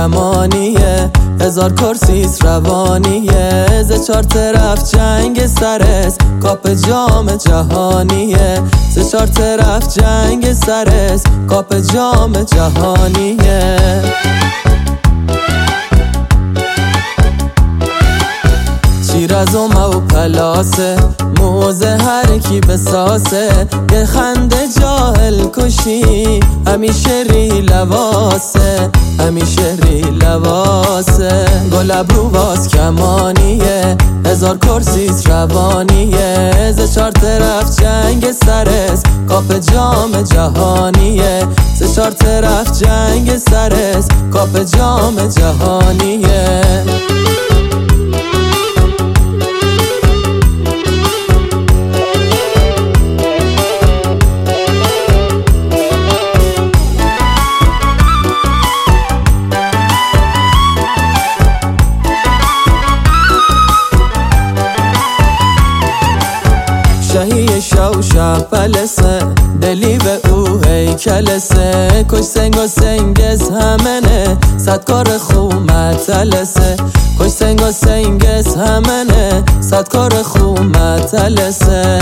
کمانیه، هزار کرسیس روانیه، ز چار طرف جنگ سرس کاپ جام جهانیه، ز چار طرف جنگ سرس کاپ جام جهانیه. شیراز و مو پلاسه، موزه هر کی بساسه، یه خنده جاهل کشی همیشه ری لواسه، همیشه ری لواسه. گل ابرو باز کمانیه، هزار کرسیس روانیه، ز چار طرف جنگ سرس کاپ جام جهانیه، ز چار طرف جنگ سرس کاپ جام جهانیه. شهی شو شپلسه، دلی به او هیکلسه، کش سنگ و سنگس همنه، صد کار خومتلسه، کش سنگ و سنگس همنه، صد کار خومتلسه.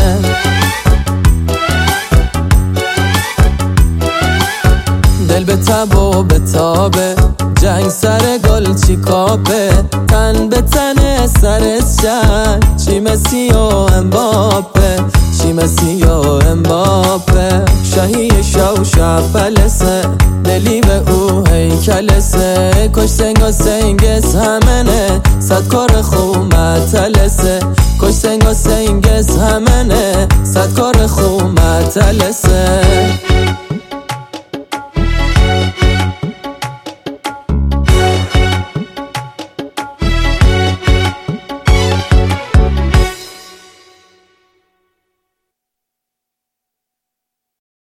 دل به تب و به تابه، جنگ سر گل چی کاپه، تن به تن سرس جنگ، چی مسی و امباپه، چی مسی و امباپه. شهی شو شپلسه، دلی به او هیکلسه، کش سنگ و سنگس همنه، صد کار خومتلسه، کش سنگ و سنگس همنه، صد کار خومتلسه.